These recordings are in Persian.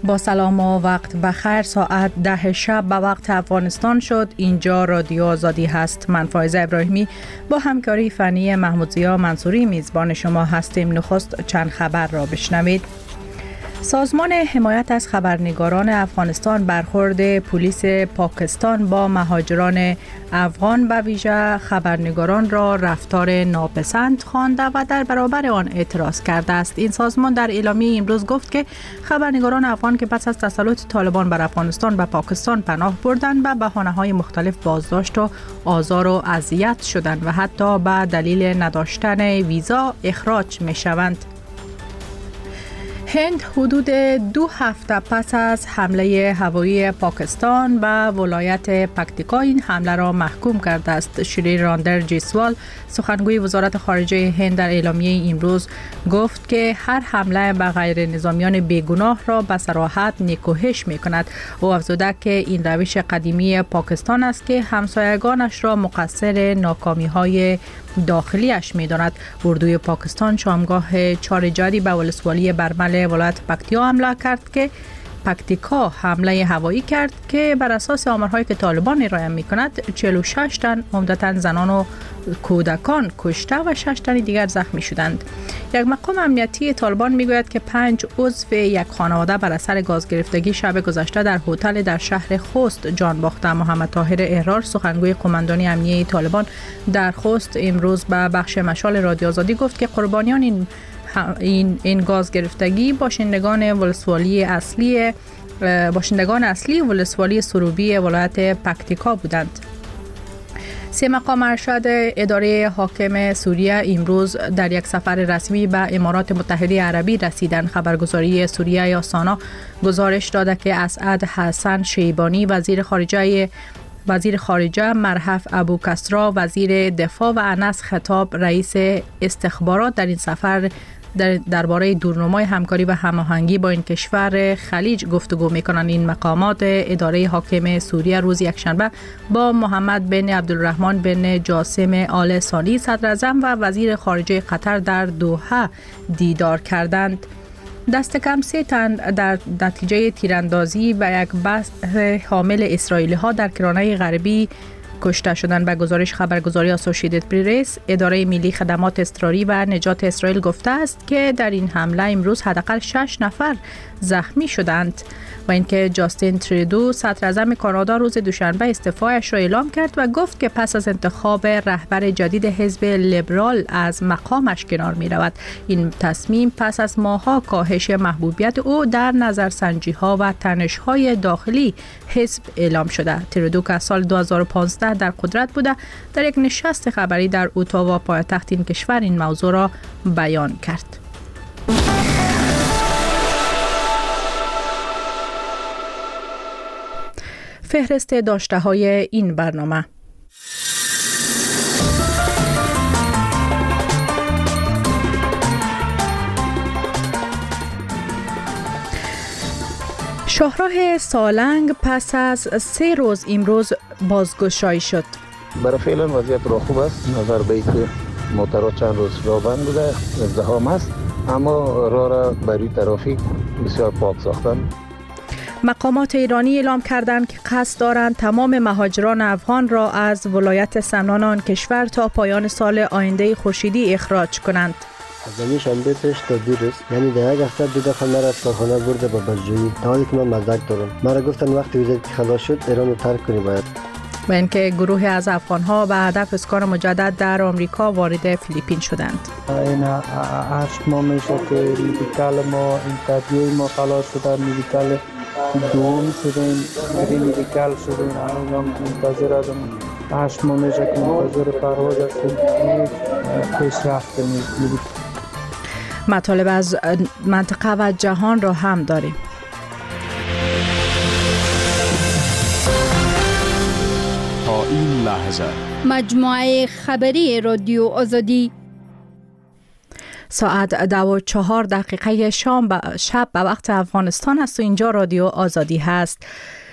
با سلام و وقت بخیر. ساعت 10 شب به وقت افغانستان شد. اینجا رادیو آزادی هست. من فایزه ابراهیمی با همکاری فنی محمود زیا منصوری میزبان شما هستیم. نخست چند خبر را بشنوید. سازمان حمایت از خبرنگاران افغانستان برخورد پلیس پاکستان با مهاجران افغان به ویژه خبرنگاران را رفتار ناپسند خوانده و در برابر آن اعتراض کرده است. این سازمان در اعلامیه امروز گفت که خبرنگاران افغان که پس از تسلط طالبان بر افغانستان به پاکستان پناه بردند به بهانه‌های مختلف بازداشت و آزار و اذیت شدند و حتی به دلیل نداشتن ویزا اخراج می‌شوند. هند حدود 2 هفته پس از حمله هوایی پاکستان به ولایت پکتیکا این حمله را محکوم کرده است. شری راندر جیسوال سخنگوی وزارت خارجه هند در اعلامیه امروز گفت که هر حمله به غیر نظامیان بیگناه را به صراحت نکوهش می کند. او افزوده که این روش قدیمی پاکستان است که همسایگانش را مقصر ناکامی های داخلیش می داند. اردوی پاکستان شامگاه 4 جدی به ولسوالی برمل ولایت پکتیا حمله کرد که پکتیکا حمله هوایی کرد که بر اساس آمرهایی که طالبان ارائه می کند 46 تن عمدتاً زنان و کودکان کشته و 6 تن دیگر زخمی شدند. یک مقام امنیتی طالبان می گوید که 5 عضو یک خانواده بر اثر گاز گرفتگی شب گذشته در هتل در شهر خوست جان باخته. محمد طاهر احرار سخنگوی قماندانی امنیتی طالبان در خوست امروز به بخش مشال رادیو آزادی گفت که قربانیان این گاز گرفتگی باشندگان اصلی ولسوالی سروبی ولایت پکتیکا بودند. 3 مقام ارشد اداره حاکم سوریه امروز در یک سفر رسمی به امارات متحده عربی رسیدند. خبرگزاری سوریه یا سانا گزارش داده که اسعد حسن شیبانی وزیر خارجه، مرحف ابو کسرا وزیر دفاع و انس خطاب رئیس استخبارات در این سفر درباره دورنمای همکاری و هماهنگی با این کشور خلیج گفتگو می‌کنند. این مقامات اداره حاکم سوریه روز یکشنبه با محمد بن عبدالرحمن بن جاسم آل ثانی صدر اعظم و وزیر خارجه قطر در دوحه دیدار کردند. دست کم 3 تن در نتیجه تیراندازی و یک بس حامل اسرائیلی ها در کرانه غربی کشته شدند. به گزارش خبرگزاری اسوسییتد پرس، اداره ملی خدمات اضطراری و نجات اسرائیل گفته است که در این حمله امروز حداقل 6 نفر زخمی شدند و اینکه جاستین ترودو صدر اعظم کانادا روز دوشنبه استعفایش را اعلام کرد و گفت که پس از انتخاب رهبر جدید حزب لیبرال از مقامش کنار می رود. این تصمیم پس از ماه‌ها کاهش محبوبیت او در نظرسنجی‌ها و تنش‌های داخلی حزب اعلام شده. ترودو که سال 2015 در قدرت بوده در یک نشست خبری در اتاوا پایتخت این کشور این موضوع را بیان کرد. فهرست داشته‌های این برنامه. شاهراه سالنگ پس از 3 روز امروز بازگشایی شد. برای فعلا وضعیت را خوب است. نظر به اینکه موترها چند روز راه بند بوده، ازدحام است، اما راه را برای ترافیک بسیار پاک ساختن. مقامات ایرانی اعلام کردند که قصد دارند تمام مهاجران افغان را از ولایت سمنان آن کشور تا پایان سال آینده خورشیدی اخراج کنند. از این شنبه پیش تا دیروز یعنی در یک هفته 2 دفعه مرا از کارخانه برده به بازجویی، در حالی که من مدرک دارم. مرا گفتن وقتی ویزایت خلاص شد ایران رو ترک کنی باید. و اینکه گروه از افغان‌ها به هدف اسکان مجدد در آمریکا وارد فیلیپین شدند. این 8 ماه میشه که مدیکال ما اینترویو ما خلاص شده، مدیکال دوم شدیم، مدیکال شدیم، الان منتظر هستم. 8 ماه میشه که منتظر پرواز هستیم. پیشرفت می‌کنیم. مطالب از منطقه و جهان را هم داریم. تا این لحظه مجموعه خبری رادیو آزادی ساعت 12:04 شب به وقت افغانستان است و اینجا رادیو آزادی هست.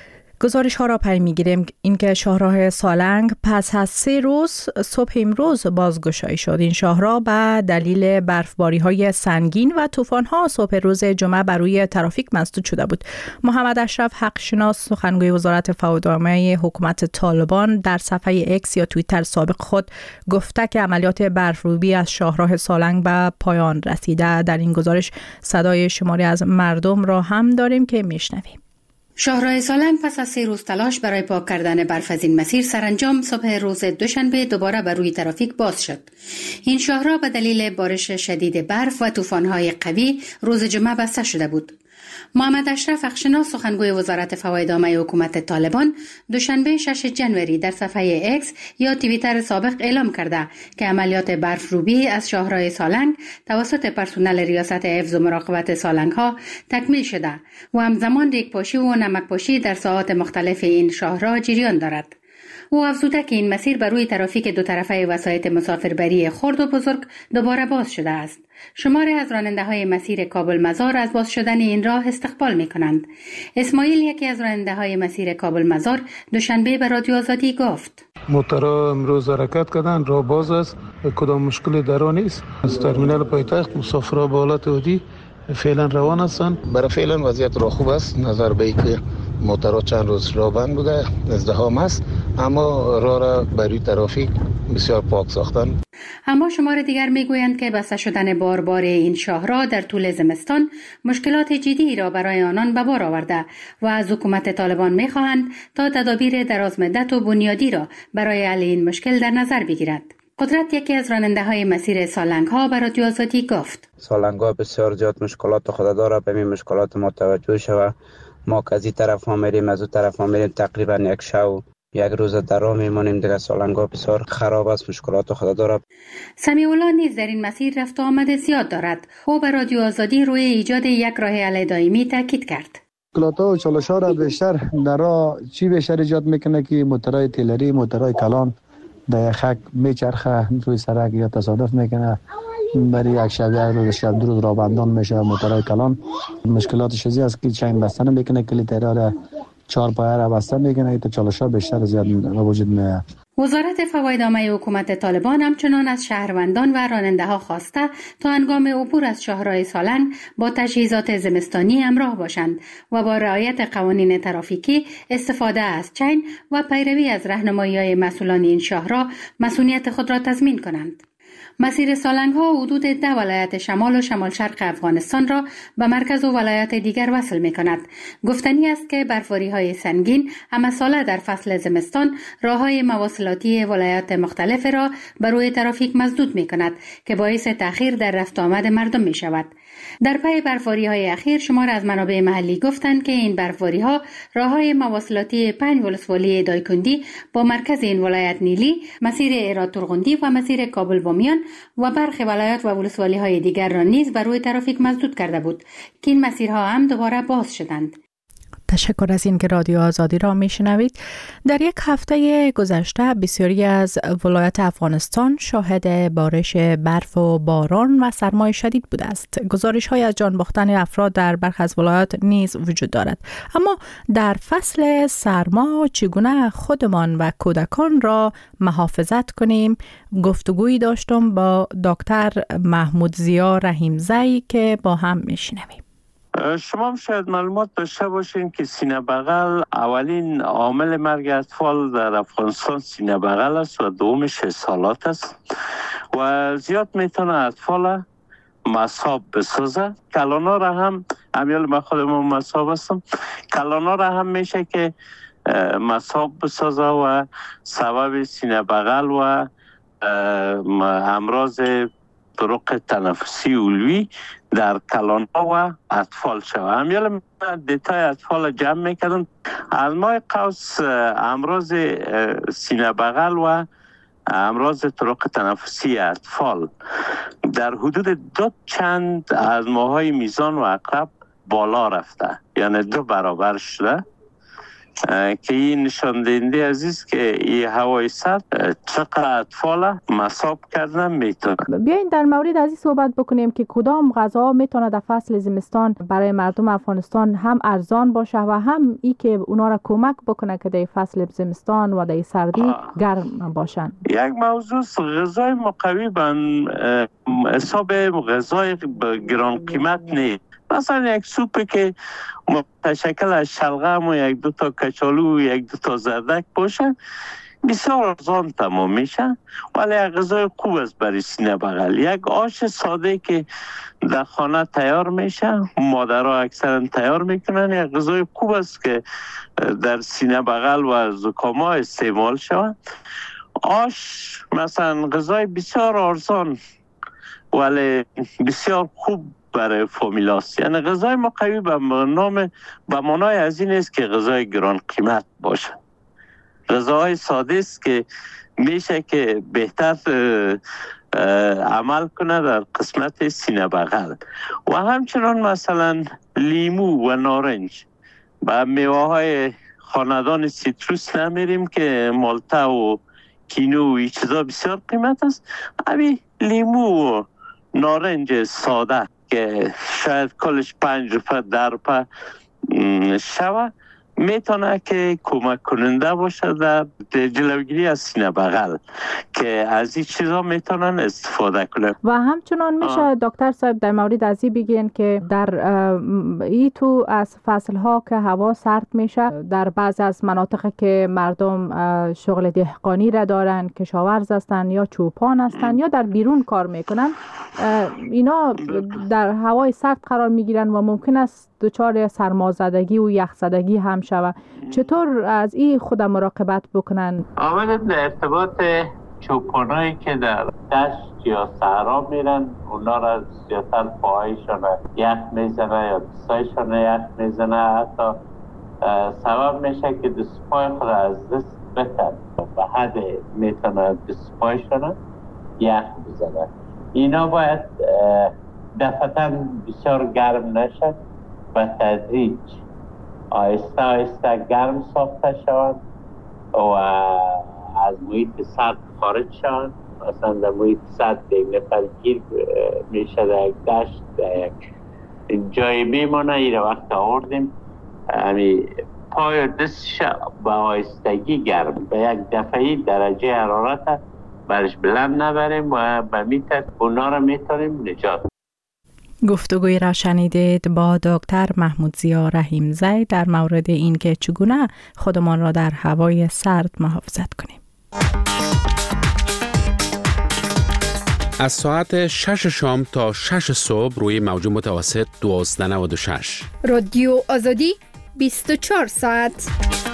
گزارش ها را پی میگیریم اینکه شاهراه سالنگ پس از 3 روز صبح امروز بازگشایی شد. این شاهراه به دلیل برفباری های سنگین و طوفان ها صبح روز جمعه بر روی ترافیک مسدود شده بود. محمد اشرف حقشناس سخنگوی وزارت فوادنامه حکومت طالبان در صفحه اکس یا توییتر سابق خود گفته که عملیات برفروبی از شاهراه سالنگ به پایان رسیده. در این گزارش صدای شماری از مردم را هم داریم که میشنویم. شاهراه سالنگ پس از 3 روز تلاش برای پاک کردن برف از این مسیر سرانجام صبح روز دوشنبه دوباره بر روی ترافیک باز شد. این شاهراه به دلیل بارش شدید برف و طوفان‌های قوی روز جمعه بسته شده بود. محمد اشرف حقشناس سخنگوی وزارت فوادنامه حکومت طالبان دوشنبه 6 جنوری در صفحه اکس یا توییتر سابق اعلام کرده که عملیات برفروبی از شاهراه سالنگ توسط پرسنل ریاست حفظ و مراقبت سالنگ ها تکمیل شده و همزمان ریگپاشی و نمکپاشی در ساحات مختلف این شاهراه جریان دارد. او افزوده که این مسیر بر روی ترافیک دو طرفه وسایط مسافربری خرد و بزرگ دوباره باز شده است. شماری از راننده‌های مسیر کابل مزار از باز شدن این راه استقبال می‌کنند. اسماعیل یکی از راننده‌های مسیر کابل مزار دوشنبه به رادیو آزادی گفت: موتورها امروز حرکت کردن، راه باز است، کدام مشکلی در آن نیست. از ترمینال پایتخت مسافرها به حالت عادی فعلا روان هستند. برای فعلا وضعیت راه خوب است. نظر به اینکه موتورها چند روز راه بند بوده، ازدحام است، اما راه را برای ترافیک بسیار پاک ساختن. اما شمار دیگر میگویند که بسته شدن بار این شاهراه در طول زمستان مشکلات جدی را برای آنان به بار آورده و از حکومت طالبان میخواهند تا تدابیر درازمدت و بنیادی را برای حل این مشکل در نظر بگیرد. قدرت یکی از راننده‌های مسیر سالنگ ها به رادیو آزادی گفت: سالنگ ها بسیار زیاد مشکلات خود داره، به این مشکلات ما توجه شود. ما که از این طرف ها میریم از اون طرف ها میریم، تقریبا یک روز در راه میمانیم. دیگه سالنگ ها بسیار خراب است، مشکلات خود داره. سمیع الله نیز در این مسیر رفت و آمد زیاد دارد. او به رادیو آزادی روی ایجاد یک راه حل دائمی تاکید کرد. مشکلات و چالش‌ها را بیشتر در راه بیشتر ایجاد میکنه که موتورهای تیلری، موتورهای کلان در خاک میچرخه روی سرک یا تصادف میکنه. برای یک شب یک روز شب دو روز راه بندان میشه. موتورهای کلان مشکلاتش چیزی است که چین بستن میکنه، کلیت را 4 پایه را بسته میکنه. تا چالش‌ها بیشتر زیاد وجود میاد. وزارت فوادنامه حکومت طالبان همچنان از شهروندان و راننده‌ها خواسته تا هنگام عبور از شاهراه سالنگ با تجهیزات زمستانی همراه باشند و با رعایت قوانین ترافیکی، استفاده از چین و پیروی از راهنمایی‌های مسئولان این شاهراه مسئولیت خود را تضمین کنند. مسیر سالنگ ها حدود 10 ولایت شمال و شمال شرق افغانستان را به مرکز و ولایات دیگر وصل می کند. گفتنی است که برفباری های سنگین همه ساله در فصل زمستان راه های مواصلاتی ولایات مختلف را بر روی ترافیک مسدود می کند که باعث تأخیر در رفت آمد مردم می شود. در پی برفباری های اخیر شمار از منابع محلی گفتند که این برفباری ها راه های مواصلاتی 5 ولسوالی دایکندی با مرکز این ولایت نیلی، مسیر ایراد ترغندی و مسیر کابل بامیان و برخی ولایات و ولسوالی های دیگر را نیز بر روی ترافیک مسدود کرده بود که این مسیرها هم دوباره باز شدند. تشکر از این که رادیو آزادی را میشنوید. در یک هفته گذشته بسیاری از ولایات افغانستان شاهد بارش برف و باران و سرمای شدید بوده است. گزارش های از جان باختن افراد در برخی از ولایات نیز وجود دارد. اما در فصل سرما چگونه خودمان و کودکان را محافظت کنیم؟ گفتگویی داشتم با دکتر محمود ضیا رحیمزی که با هم میشنویم. شما شاید معلومات داشته باشین که سینه بغل اولین عامل مرگ اطفال در افغانستان سینه بغل است و دومش اسهالات است و زیاد میتونه اطفال مصاب بسازه. کلانا را هم امیال من خودم مصاب هستم، کلانا را هم میشه که مصاب بسازه و سبب سینه بغل و امراض طرق تنفسی علوی در کلانا و اطفال شود. همیال دیتای اطفال جمع میکردن. از ماه قوس امراض سینه بغل و امراض طرق تنفسی اطفال در حدود 2 چند از ماهای میزان و عقرب بالا رفته، یعنی 2 برابر شده که این نشان دهنده عزیز که این هوای سرد چقدر اطفال مصاب کردن میتونه. بیاین در مورد از این صحبت بکنیم که کدام غذا میتونه در فصل زمستان برای مردم افغانستان هم ارزان باشه و هم ای که اونا را کمک بکنه که در فصل زمستان و در سردی گرم باشن. یک موضوع غذای مقوی به حساب غذای گران قیمت نیست. مثلا یک سوپی که متشکل از شلغم و یک دو تا کچالو و یک دو تا زردک باشه بسیار ارزان تمام میشه، ولی یک غذای خوب است برای سینه بغل. یک آش ساده که در خانه تیار میشه، مادرها اکثرا تیار میکنن، یک غذای خوب است که در سینه بغل و زکام ها استعمال شود. آش مثلا غذای بسیار ارزان ولی بسیار خوب برای فامیلاست. یعنی غذای مقوی به معنای از این است که غذای گران قیمت باشه. غذاهای ساده است که میشه که بهتر عمل کنه در قسمت سینه بغل. و همچنان مثلا لیمو و نارنج و میوه های خاندان سیتروس نمیریم که مالتا و کینو و این چیزا بسیار قیمت است. همین لیمو و نارنج ساده که شاید کلش 5 روپه 10 روپه شوه میتونه که کمک کننده باشه در جلوگیری از سینه بغل که از این چیزا میتونن استفاده کنن. و همچنان میشه دکتر صاحب در مورد از این بگین که در ای تو از فصل ها که هوا سرد میشه در بعض از مناطق که مردم شغل دهقانی را دارن، کشاورز هستن یا چوپان هستن یا در بیرون کار میکنن، اینا در هوای سرد قرار میگیرن و ممکن است دچار سرمازدگی و یخزدگی هم شود. چطور از این خود مراقبت بکنن؟ اولا در ارتباط چوپانایی که در دشت یا صحرا میرن، اونا را زیادتر پاهایشان یخ میزنه یا دستایشان یخ میزنه، حتی سبب میشه که دست پای خود از دست بتر به حد میتونه دست پایشان یخ بزنه. اینا باید دفعتا بسیار گرم نشد و تدریج آهسته آهسته گرم ساخته شوند و از محیط سرد خارج شوند. مثلا در محیط سرد یک نفر گیر میشه در یک دشت، در یک جای میمانه. این وقت آوردیم همی پای دستش به آهستگی گرم به یک دفعی درجه حرارت برش بلند نبریم و به میتر اونا را میتونیم نجات. گفتگوی را شنیدید با دکتر محمود ضیا رحیمزی در مورد این که چگونه خودمان را در هوای سرد محافظت کنیم. از ساعت 6 شام تا 6 صبح روی موج متوسط 1296 رادیو آزادی 24 ساعت.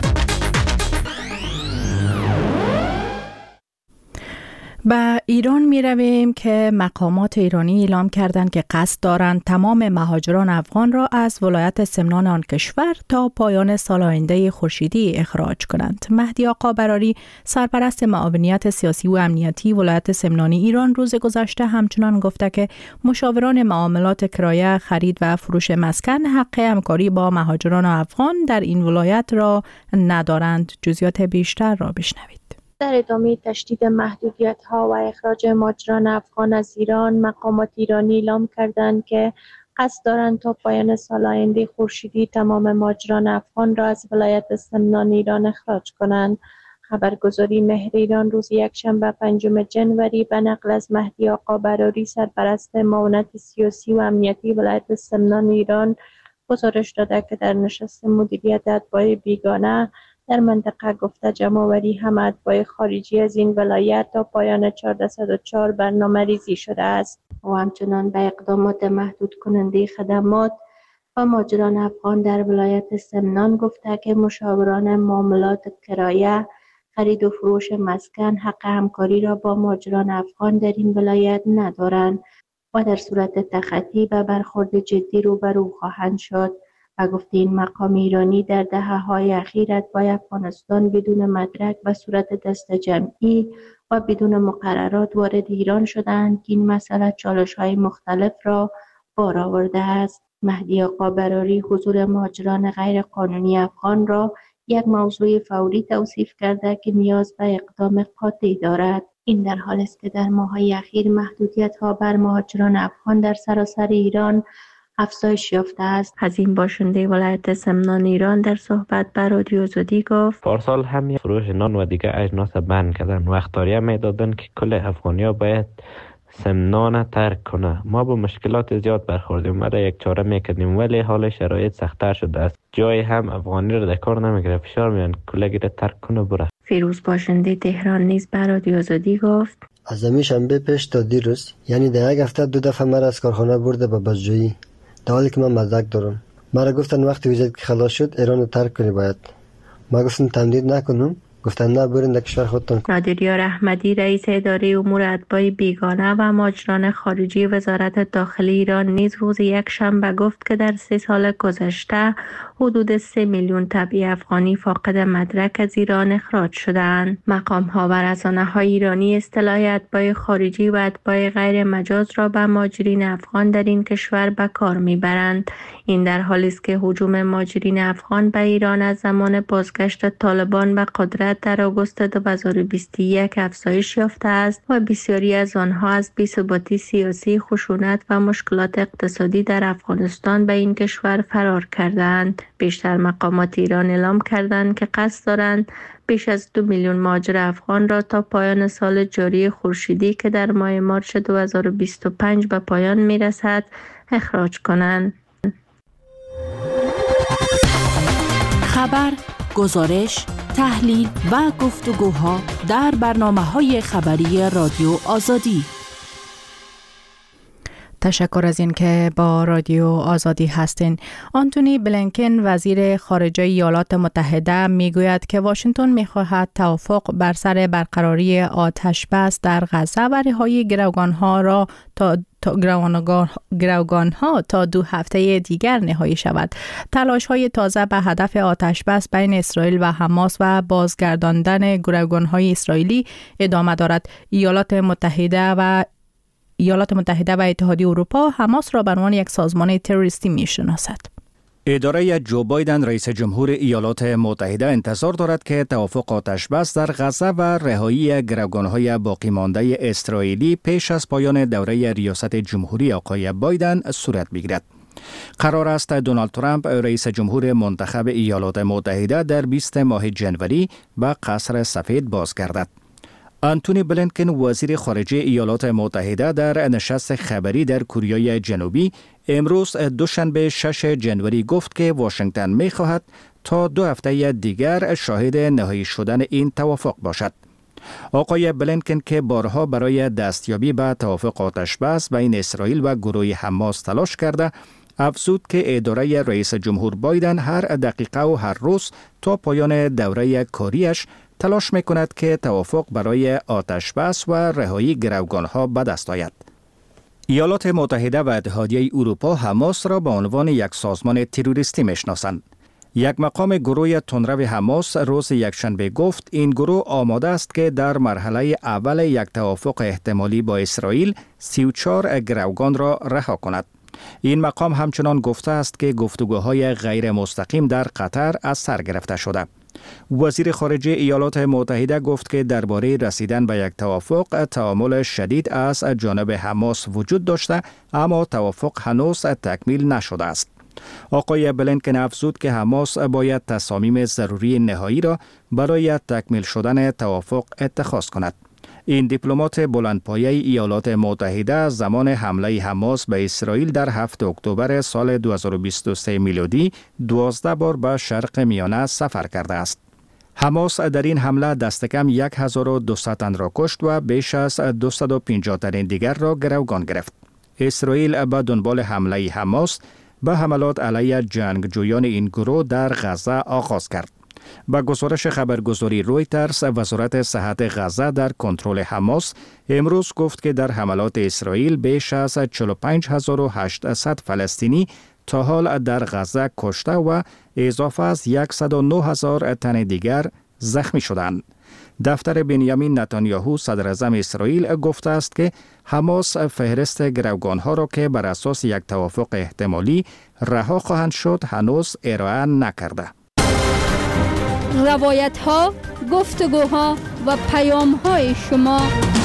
به ایران می رویم که مقامات ایرانی اعلام کردند که قصد دارند تمام مهاجران افغان را از ولایت سمنان آن کشور تا پایان سال آینده خورشیدی اخراج کنند. مهدی آقا براری سرپرست معاونیت سیاسی و امنیتی ولایت سمنانی ایران روز گذشته همچنان گفته که مشاوران معاملات کرایه، خرید و فروش مسکن حق همکاری با مهاجران افغان در این ولایت را ندارند. جزئیات بیشتر را بشنوید. در ادامه تشدید محدودیت‌ها و اخراج مهاجران افغان از ایران، مقامات ایرانی اعلام کردند که قصد دارند تا پایان سال آینده خورشیدی تمام مهاجران افغان را از ولایت سمنان ایران اخراج کنند. خبرگزاری مهر ایران روز یکشنبه 5 جنوری به نقل از مهدی آقا براری سرپرست معاونت سیاسی و امنیتی ولایت سمنان ایران گزارش داده که در نشست مدیریت اتباع بیگانه در منطقه گفته جمع‌آوری همه اتباع خارجی از این ولایت تا پایان 1404 برنامه ریزی شده است و همچنان به اقدامات محدود کننده خدمات و مهاجران افغان در ولایت سمنان گفته که مشاوران معاملات کرایه، خرید و فروش مسکن حق همکاری را با مهاجران افغان در این ولایت ندارند و در صورت تخطی به برخورد جدی روبرو خواهند شد. و گفته این مقام ایرانی در دهه‌های اخیر اتباع افغانستان بدون مدرک و صورت دست جمعی و بدون مقررات وارد ایران شدند که این مسئله چالش‌های مختلف را بار آورده است. مهدی آقا براری حضور مهاجران غیر قانونی افغان را یک موضوع فوری توصیف کرده که نیاز به اقدام قاطع دارد. این در حالی است که در ماه‌های اخیر محدودیت‌ها بر مهاجران افغان در سراسر ایران افزایش یافته است. حزین باشنده ولایت سمنان ایران در صحبت با رادیو آزادی گفت پارسال هم فروش نان و دیگر اجناس بند کردن و اختیاریه میدادن که کل افغانیا باید سمنان ترک کنه. ما با مشکلات زیاد برخوردیم، ما را یک چاره میکردیم ولی حال شرایط سخت‌تر شده است. جای هم افغانی را در کار نمیگیره، فشار میان کلگی را ترک کنه بره. فیروز باشنده تهران نیز به رادیو آزادی گفت از همین شنبه پیش تا دیروز یعنی در یک هفته 2 دفعه مرا از کارخانه برده به بازجویی، در حالی که من مدرک دارم. مرا گفتن وقتی ویزیت که خلاص شد ایران رو ترک کنی باید. ما گفتم تمدید نکنم، گفتن نه برین در کشور خودتون. نادریار احمدی رئیس اداره امور اتباع بیگانه و مهاجران خارجی وزارت داخلی ایران نیز روز یک شنبه گفت که در 3 سال گذشته حدود 3 میلیون تبعی افغانی فاقد مدرک از ایران اخراج شدند. مقام‌ها و رسانه‌های ایرانی اصطلاح اتباع خارجی و اتباع غیر مجاز را به مهاجرین افغان در این کشور به کار می‌برند. این در حالی است که هجوم مهاجرین افغان به ایران از زمان بازگشت طالبان به قدرت در آگوست 2021 افزایش یافته است و بسیاری از آنها از بی‌ثباتی سیاسی، خشونت و مشکلات اقتصادی در افغانستان به این کشور فرار کردند. بیشتر مقامات ایران اعلام کردند که قصد دارند بیش از 2 میلیون مهاجر افغان را تا پایان سال جاری خورشیدی که در ماه مارس 2025 به پایان می‌رسد اخراج کنند. خبر، گزارش، تحلیل و گفتگوها در برنامه‌های خبری رادیو آزادی. تشکر از این که با رادیو آزادی هستین. آنتونی بلینکن وزیر خارجه ایالات متحده میگوید که واشنگتن میخواهد توافق بر سر برقراری آتش بس در غزه و رهایی گروگانها را گروگانها تا 2 هفته دیگر نهایی شود. تلاش های تازه به هدف آتش بس بین اسرائیل و حماس و بازگرداندن گروگانهای اسرائیلی ادامه دارد. ایالات متحده و اتحادیه اروپا حماس را به عنوان یک سازمان تروریستی میشناسد. اداره جو بایدن رئیس جمهور ایالات متحده انتظار دارد که توافق آتش بس در غزه و رهایی گروگانهای باقی مانده اسرائیلی پیش از پایان دوره ریاست جمهوری آقای بایدن صورت بگیرد. قرار است دونالد ترامپ رئیس جمهور منتخب ایالات متحده در 20 ماه جنوری به قصر سفید بازگردد. آنتونی بلینکن وزیر خارجه ایالات متحده در نشست خبری در کره جنوبی امروز دوشنبه 6 جنوری گفت که واشنگتن می‌خواهد تا 2 هفته دیگر شاهد نهایی شدن این توافق باشد. آقای بلینکن که بارها برای دستیابی به توافق آتش بس بین اسرائیل و گروه حماس تلاش کرده، افزود که اداره رئیس جمهور بایدن هر دقیقه و هر روز تا پایان دوره کاریش تلاش میکند که توافق برای آتش بس و رهایی گروگانها به دست آید. ایالات متحده و اتحادیه اروپا حماس را به عنوان یک سازمان تروریستی میشناسند. یک مقام گروه تندرو حماس روز یکشنبه گفت این گروه آماده است که در مرحله اول یک توافق احتمالی با اسرائیل 34 گروگان را رها کند. این مقام همچنان گفته است که گفتگوهای غیر مستقیم در قطر از سر گرفته شده. وزیر خارجه ایالات متحده گفت که درباره رسیدن به یک توافق تعامل شدید از جانب حماس وجود داشته، اما توافق هنوز تکمیل نشده است. آقای بلینکن افزود که حماس باید تصامیم ضروری نهایی را برای تکمیل شدن توافق اتخاذ کند. این دیپلمات بلندپایه ایالات متحده زمان حمله حماس به اسرائیل در 7 اکتبر سال 2023 میلادی 12 بار به شرق میانه سفر کرده است. حماس در این حمله دست کم 1200 تن را کشت و بیش از 250 تن دیگر را گروگان گرفت. اسرائیل به دنبال حمله حماس به حملات علیه جنگجویان این گروه در غزه آغاز کرد. با گزارش خبرگزاری رویترز، وزارت صحت غزه در کنترل حماس امروز گفت که در حملات اسرائیل بیش از 45800 فلسطینی تا حال در غزه کشته و اضافه از 109000 تن دیگر زخمی شدند. دفتر بنیامین نتانیاهو صدر اعظم اسرائیل گفته است که حماس فهرست گروگانها را که بر اساس یک توافق احتمالی رها خواهند شد هنوز ارائه نکرده. روایت ها، گفتگوها و پیام های شما.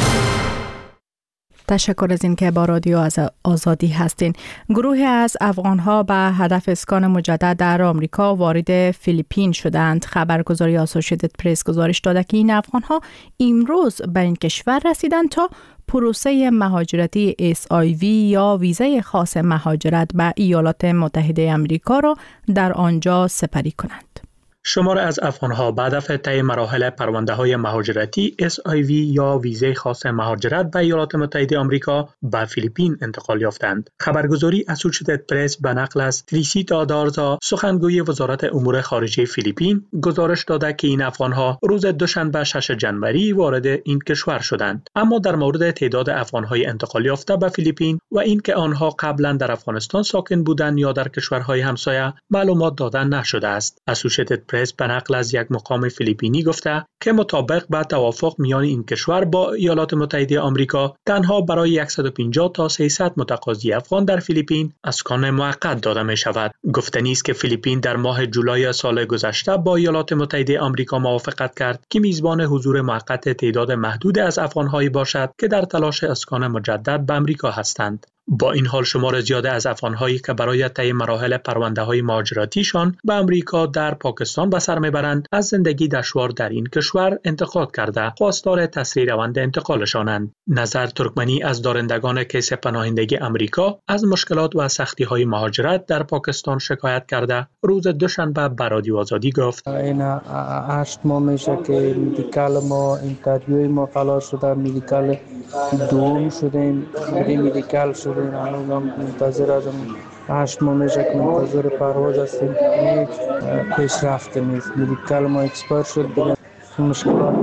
تشکر از این که با رادیو آزادی هستین. گروهی از افغان‌ها به هدف اسکان مجدد در آمریکا وارد فیلیپین شدند. خبرگزاری آسوشیتد پرس گزارش داده که این افغان‌ها امروز به این کشور رسیدند تا پروسه مهاجرتی SIV یا ویزای خاص مهاجرت به ایالات متحده آمریکا را در آنجا سپری کنند. شمار از افغان‌ها به هدف طی مراحل پرونده‌های مهاجرتی SIV یا ویزای خاص مهاجرت به ایالات متحده آمریکا به فیلیپین انتقال یافتند. خبرگزاری اسوشیتد پرس به نقل از تریسیتا دارزا سخنگوی وزارت امور خارجه فیلیپین گزارش داده که این افغان‌ها روز دوشنبه 6 جنوری وارد این کشور شدند. اما در مورد تعداد افغان‌های انتقال یافته به فیلیپین و اینکه آنها قبلا در افغانستان ساکن بودند یا در کشورهای همسایه معلومات داده نشده است. اسوشیتد پرس به نقل از یک مقام فیلیپینی گفته که مطابق با توافق میان این کشور با ایالات متحده آمریکا تنها برای 150 تا 300 متقاضی افغان در فیلیپین اسکان موقت داده می شود. گفتنی است که فیلیپین در ماه جولای سال گذشته با ایالات متحده آمریکا موافقت کرد که میزبان حضور موقت تعداد محدود از افغان‌هایی باشد که در تلاش اسکان مجدد به آمریکا هستند. با این حال شمار زیاده از افغان‌هایی که برای طی مراحل پرونده‌های مهاجرتیشان به آمریکا در پاکستان به سر میبرند از زندگی دشوار در این کشور انتقاد کرده خواستار تسریع روند انتقالشانند. نظر ترکمنی از دارندگان کیس پناهندگی آمریکا از مشکلات و سختی‌های مهاجرت در پاکستان شکایت کرده روز دوشنبه به رادیو آزادی گفت: این 8 ماه میشه که مدیکال ما اینترویو ما خلاص شده، مدیکال دوم شدیم، مدیکال شدیم، الان منتظر ازم 8 ماه میشه که منتظر پرواز هستیم. هیچ پیشرفت نیست. مدیکال ما اکسپایر شد، دیگه مشکلات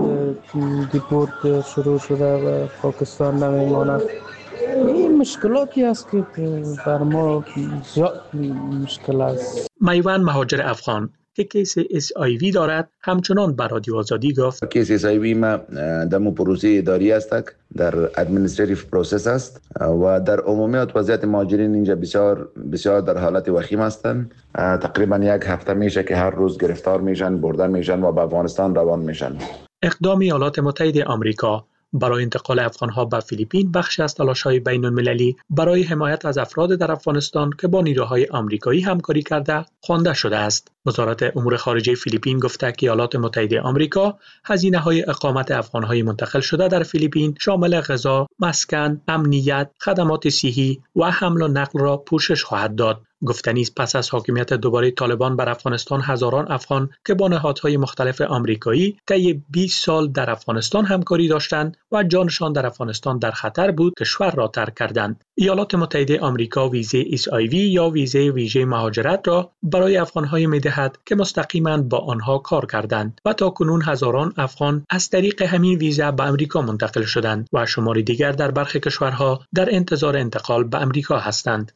دیپورت شروع شده و پاکستان نمیماند. این مشکلاتی است که بر ما زیاد مشکل است. میوان مهاجر افغان که کیس SIV دارد همچنان به رادیو آزادی گفت: کیس SIV ما در پروسه اداری است، در ادمنستریتیو پروسس است و در عمومیت وضعیت مهاجرین اینجا بسیار در حالت وخیم هستند. تقریبا 1 هفته میشه که هر روز گرفتار میشن، بردن میشن و به افغانستان روان میشن. اقدام ایالات متحده آمریکا برای انتقال افغان‌ها به فیلیپین بخشی از تلاش‌های بین‌المللی برای حمایت از افراد در افغانستان که با نیروهای آمریکایی همکاری کرده خوانده شده است. وزارت امور خارجه فیلیپین گفته که ایالات متحده آمریکا هزینه‌های اقامت افغان‌های منتقل شده در فیلیپین شامل غذا، مسکن، امنیت، خدمات صحی و حمل و نقل را پوشش خواهد داد. گفتنی است پس از حاکمیت دوباره طالبان بر افغانستان هزاران افغان که با نهادهای مختلف آمریکایی طی 20 سال در افغانستان همکاری داشتند و جانشان در افغانستان در خطر بود کشور را ترک کردند. ایالات متحده آمریکا ویزه SIV یا ویزه مهاجرت را برای افغان‌های می‌دهد که مستقیما با آنها کار کردند و تاکنون هزاران افغان از طریق همین ویزا به آمریکا منتقل شدند و شماری دیگر در برخی کشورها در انتظار انتقال به آمریکا هستند.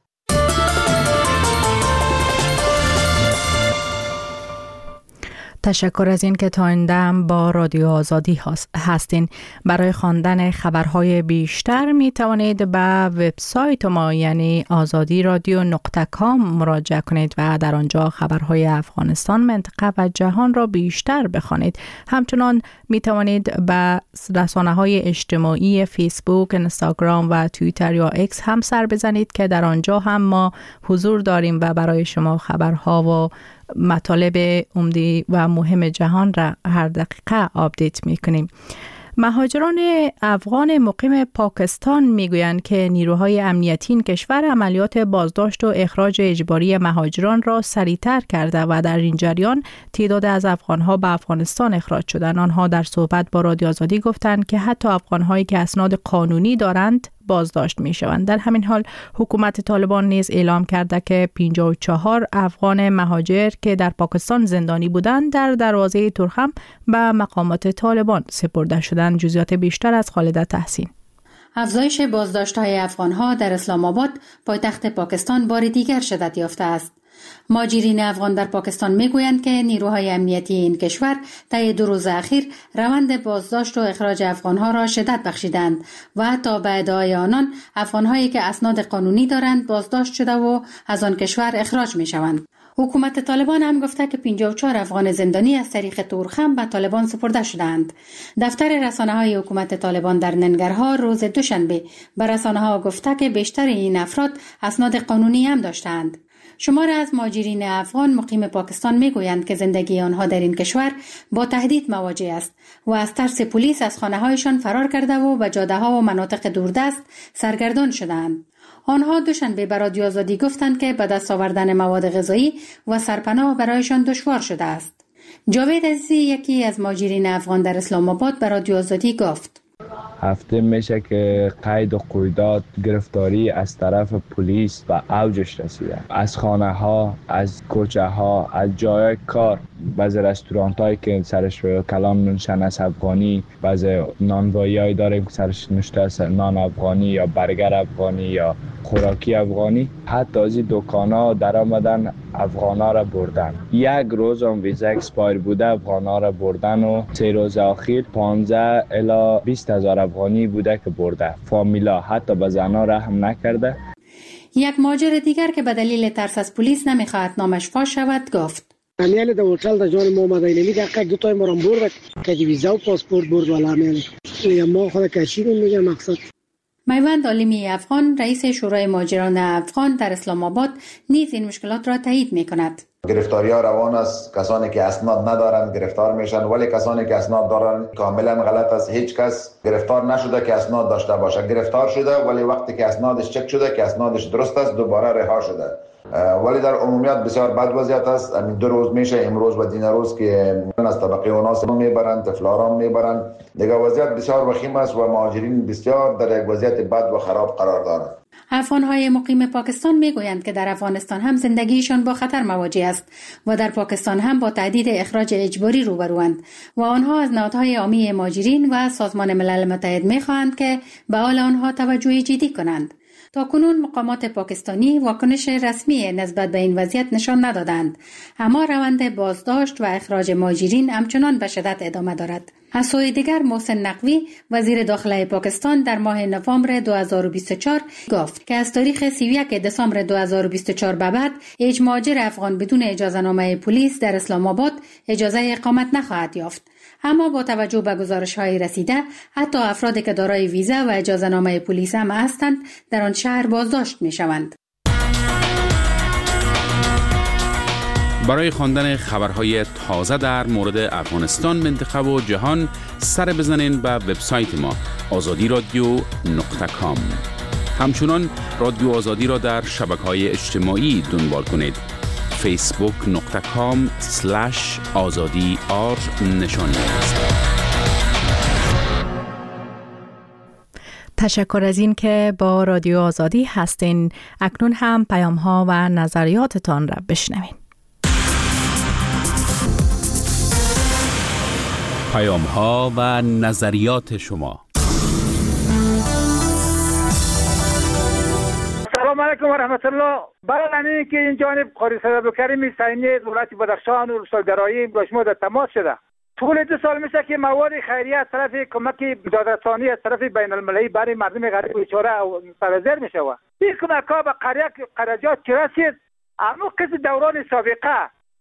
تشکر از این که تا این دم با رادیو آزادی هستین. برای خواندن خبرهای بیشتر می توانید به وبسایت ما یعنی azadi.radio.com مراجعه کنید و در آنجا خبرهای افغانستان، منطقه و جهان را بیشتر بخوانید. همچنان می توانید به رسانه‌های اجتماعی فیسبوک، اینستاگرام و توییتر یا اکس هم سر بزنید که در آنجا هم ما حضور داریم و برای شما خبرها و مطالب عمده و مهم جهان را هر دقیقه آپدیت می‌کنیم. مهاجران افغان مقیم پاکستان میگویند که نیروهای امنیتی این کشور عملیات بازداشت و اخراج اجباری مهاجران را سریعتر کرده و در این جریان تعداد از افغانها به افغانستان اخراج شدند. آنها در صحبت با رادیو آزادی گفتند که حتی افغانهایی که اسناد قانونی دارند بازداشت می شوند. در همین حال حکومت طالبان نیز اعلام کرده که 54 افغان مهاجر که در پاکستان زندانی بودند در دروازه ترخم به مقامات طالبان سپرده شدند. جزئیات بیشتر از خالده تحسین. افزایش بازداشت‌های افغان‌ها در اسلام آباد پایتخت پاکستان بار دیگر شدت یافته است. مهاجرین افغان در پاکستان میگویند که نیروهای امنیتی این کشور طی 2 روز اخیر روند بازداشت و اخراج افغانها را شدت بخشیدند و حتی به ادعای آنان افغانهایی که اسناد قانونی دارند بازداشت شده و از آن کشور اخراج می شوند. حکومت طالبان هم گفته که 54 افغان زندانی از طریق تورخم به طالبان سپرده شدند. دفتر رسانه‌های حکومت طالبان در ننگرهار روز دوشنبه به رسانه‌ها گفته که بیشتر این افراد اسناد قانونی هم داشتند. شمار از مهاجرین افغان مقیم پاکستان میگویند که زندگی آنها در این کشور با تهدید مواجه است و از ترس پلیس از خانه‌هایشان فرار کرده و به جاده‌ها و مناطق دوردست سرگردان شدند. آنها دوشنبه به رادیو آزادی گفتند که به دست آوردن مواد غذایی و سرپناه برایشان دشوار شده است. جاوید عزیزی یکی از مهاجرین افغان در اسلام آباد به رادیو آزادی گفت: هفته میشه که قید و قیودات گرفتاری از طرف پلیس و اوجش رسیده. از خانه ها، از کوچه ها، از جای کار، بعضی رستورانت هایی که سرش کلام نوشته از افغانی، بعضی نانوایی هایی داریم که سرش نوشته از نان افغانی یا برگر افغانی یا خوراکی افغانی. حتی از این دکان ها در آمدن افغان ها را بردن. یک روز هم ویزا اکسپایر بوده افغان ها را بردن و 3 روز اخیر 15 الی 20 هزار افغانی بوده که برده. فامیلا حتی به زنها رحم نکرده. یک مهاجر دیگر که به دلیل ترس از پلیس نمیخواهد نامش فاش شود گفت: امیال در هتل در جان ما آمده اینمی دقیقه 2 تای ما را برد که ویزا و پاسپورت برد والا امیال ما خود کشیدیم میگه مقصد. میوند عالمی افغان رئیس شورای مهاجران افغان در اسلام آباد نیز این مشکلات را تایید میکند. گرفتاری ها روان است. کسانی که اسناد ندارند گرفتار میشن، ولی کسانی که اسناد دارند کاملا غلط است. هیچ کس گرفتار نشده که اسناد داشته باشه. گرفتار شده ولی وقتی که اسنادش چک شده که اسنادش درست است دوباره رها شده. ولی در عمومیت بسیار بد وضعیت است. همین 2 روز میشه، امروز و دین روز که از طبقه اوناس میبرند، طفلاران میبرند. دیگه وضعیت بسیار وخیم است و مهاجرین بسیار در یک وضعیت بد و خراب قرار دارند. افغان‌های مقیم پاکستان میگویند که در افغانستان هم زندگیشان با خطر مواجه است و در پاکستان هم با تهدید اخراج اجباری روبروند و آنها از نهادهای عامی مهاجرین و سازمان ملل متحد میخواهند که به حال آنها توجه جدی کنند. تاکنون مقامات پاکستانی واکنش رسمی نسبت به این وضعیت نشان ندادند، اما روند بازداشت و اخراج مهاجرین همچنان به شدت ادامه دارد. از سوی دیگر محسن نقوی وزیر داخله پاکستان در ماه نوامبر 2024 گفت که از تاریخ 31 دسامبر 2024 به بعد هیچ مهاجر افغان بدون اجازه‌نامه پلیس در اسلام آباد اجازه اقامت نخواهد یافت. اما با توجه به گزارش‌های رسیده حتی افرادی که دارای ویزا و اجازه‌نامه پلیس هم هستند در آن شهر بازداشت می‌شوند. برای خواندن خبرهای تازه در مورد افغانستان، منطقه و جهان سر بزنین به وبسایت ما azadiradio.com. همچنان رادیو آزادی را در شبکه‌های اجتماعی دنبال کنید. facebook.com/azadi_r تشکر از این که با رادیو آزادی هستین. اکنون هم پیام‌ها و نظریاتتان را بشنوین. پیام‌ها و نظریات شما. سلام علیکم و رحمت الله. برای که این جانب قاری صدر کریم سینی دولت بدخشان و رسالگرایی با شما در تماس شده. طول 2 سال میشه که مواد خیریه از طرف کمک دادرسانی از طرف بین المللی برای مردم غریب بیچاره سرازیر میشه. این کمک ها به قریجات چه رسید؟ اما کسی دوران سابقه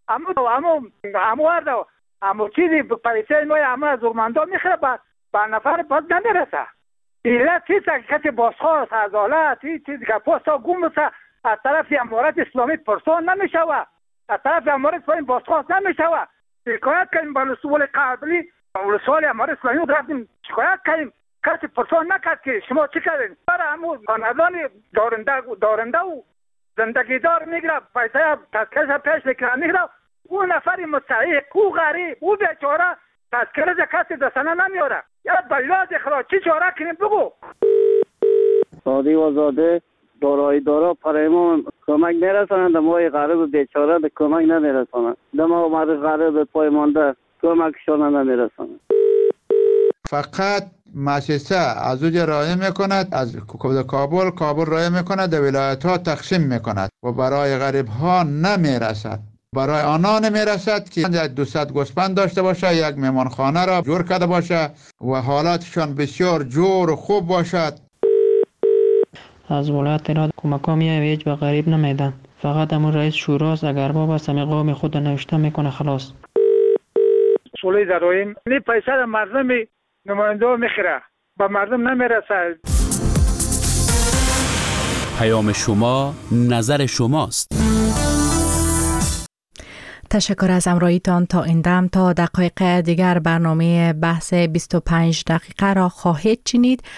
اما چیزی پیسه ما اما از ارماندا میخوره به نفر باز نمیرسه. ایلا چیزی که کسی بازخواست عدالت چیزی که پاستا گم میشه از طرف امارت اسلامی پرسان نمیشوه، از طرف امارت اسلامی بازخواست نمیشوه. شکایت کردیم با رسول قبلی رسول امارت اسلامی رفتیم شکایت کردیم، کسی پرسان نکرد که شما چی کردین. برای همون خاندان دارنده و زندگی دار میگیره پیسه تذکرش پیش میکنه میگیره. اون نفری مستحق او غریب او بیچاره تذکرش کسی دستانه نمیاره. یا بلاد اخراج چی چاره کنیم بگو. سادی و زاده دارایی دارا برای ما کمک نرسانند، ما غریب بیچاره به کمک نمیرسانند، ما مرد غریب پای مانده کمکشان نمیرسانند. فقط مؤسسه از اوج رای میکند، از کابل رای میکند، در ولایت ها تقسیم میکند و برای غریب ها نمیرسد. برای آنها نمیرسد که 200 گوسفند داشته باشه، یک مهمانخانه را جور کرده باشه و حالاتشان بسیار جور و خوب باشد. از ولایت ایران کمک ها میایه هیچ به غریب نمیدن، فقط همون رئیس شوراست، اگر با بس همه قوم خود نوشته میکنه خلاص. سولی داریم این پیسه را مردم نماینده میخیره به مردم نمیرسه. پیام شما، نظر شماست. تشکر از همراهیتان. تا این دم تا دقایق دیگر برنامه بحث 25 دقیقه را خواهید شنید.